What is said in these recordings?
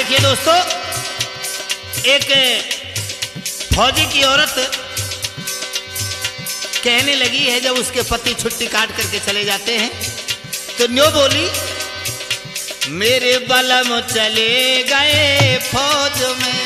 देखिए दोस्तों, एक फौजी की औरत कहने लगी है जब उसके पति छुट्टी काट करके चले जाते हैं तो न्यो बोली, मेरे बलम चले गए फौज में,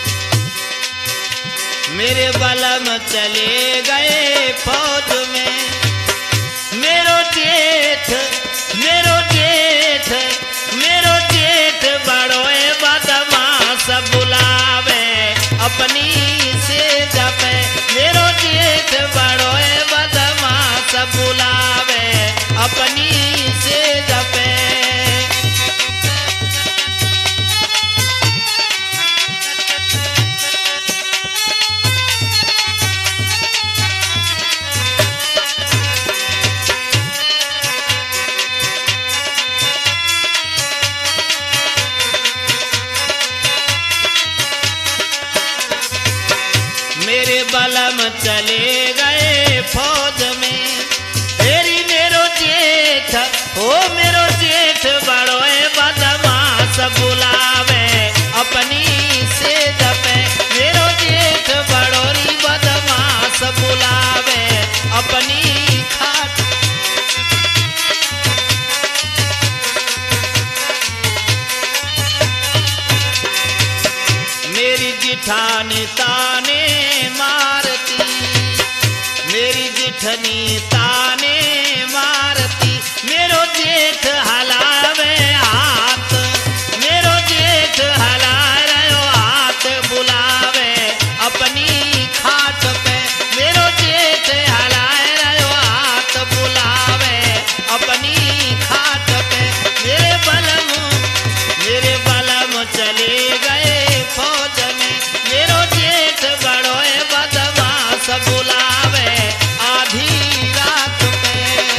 मेरे बलम चले गए फौज में, मेरो जेठ मेरो जेठ मेरो जेठ बड़ोए बदमाश बुलावे अपनी से जपे, मेरो जेठ बड़ोए बदमाश बुलावे अपनी से जपे। मेरे बलम चले गए फौज में, तेरी मेरो जेठ ओ मेरो जेठ बड़ोए बदमाश बुलावे अपनी से जपे, मेरो जेठ बड़ोरी बदमाश बुलावे अपनी खाट। मेरी जिठानी ताने मारती, मेरी जिठनी ताने मारती, मेरो जेठ हलावे हाथ, मेरो जेठ हला रहो हाथ बुलावे अपनी खाट पे, मेरो जेठ हला रहो हाथ बुलावे अपनी खाट पे। मेरे बलम चले गए फौज में, मेरो जेठ बड़ोए बदमाश बुलावे आधी रात पे।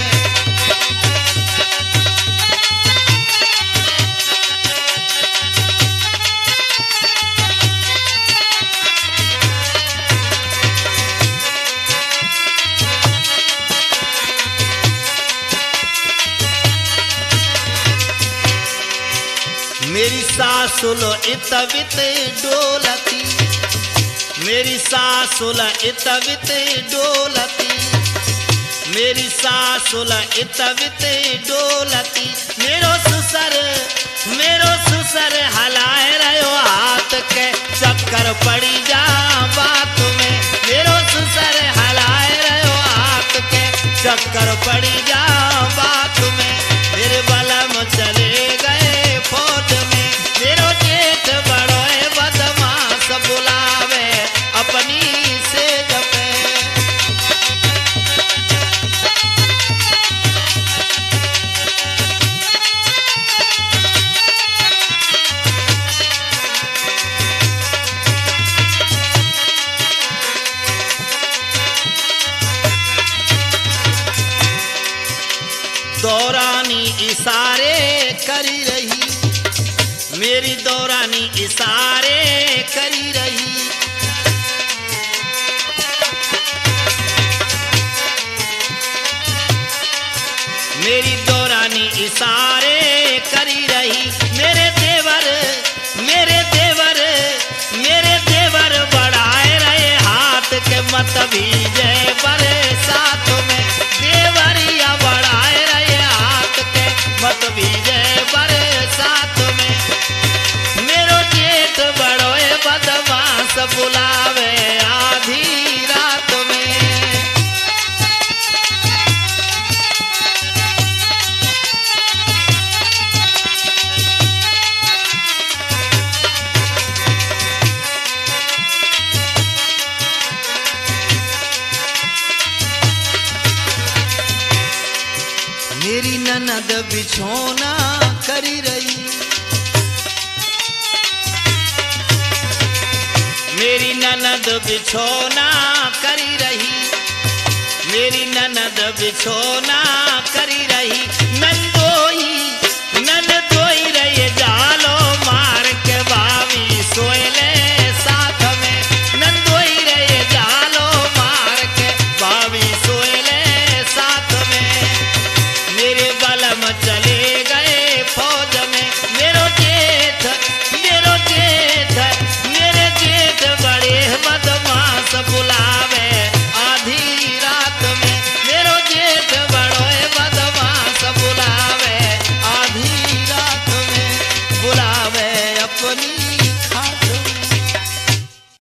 मेरी सासुल इतवित डोलती, मेरी सासुल इतवित डोलती, मेरी सासुल इतवित डोलती, मेरो सुसर हलाए रहो हाथ के चक्कर पड़ी जा बात में, मेरो सुसर हलाए रहो हाथ के चक्कर पड़ी जा बात में। मेरे बलम चले गए फौज में, मेरो जेठ बड़ोए बदमाश बुलावे अपनी से जपे। दौरानी इशारे करी रही, मेरी दौरानी इशारे करी रही, मेरी दौरानी इशारे करी रही, मेरे देवर बढ़ाए रहे हाथ के मत भीजे बरसात में, देवरिया बढ़ाए रहे हाथ के मत भीजे बरसात में। मेरो जेठ बड़ोए बदमाश बुलावे आधी रात में। मेरी ननद बिछौना करी रही, मेरी ननद बिछौना करी रही, मेरी ननद बिछौना करी रही, नंदू